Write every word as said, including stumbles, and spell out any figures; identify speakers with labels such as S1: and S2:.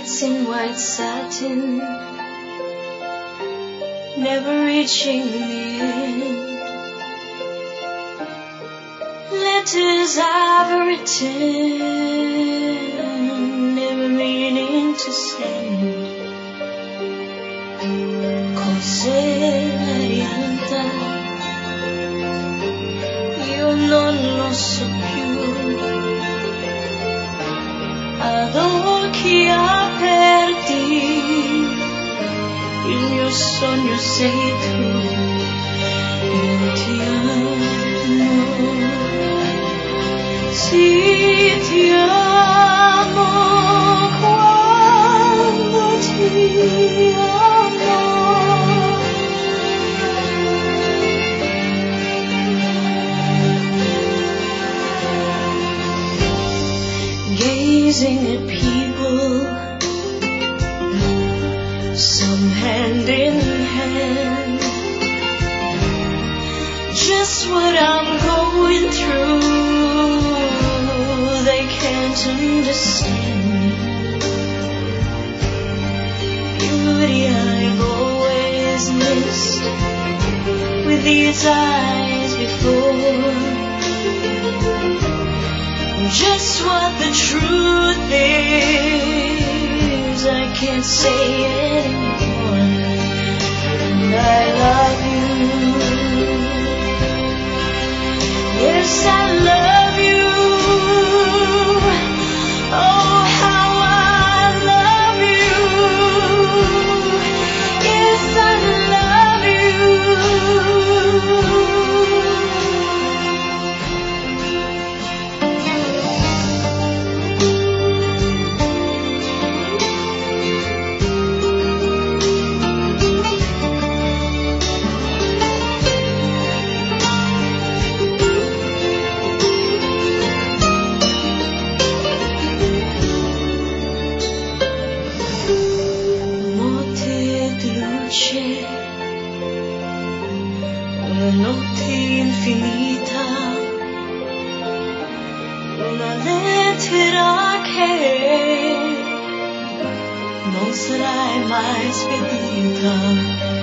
S1: nights in white satin, never reaching the end. Letters I've written, never meaning to send. Cos'è la realtà? Io non lo so più. Ad occhi aperti, il mio sogno sei tu. Io ti amo, sì ti amo quando ti amo. Gazing at people, some hand in hand, just what I'm going through, they can't understand. Beauty I've always missed, with these eyes before. Just what the truth is, I can't say anymore. And I love you. Yes, I love you. Oh, how I love you. Yes, I love you. Una notte infinita, una lettera che non sarai mai spedita.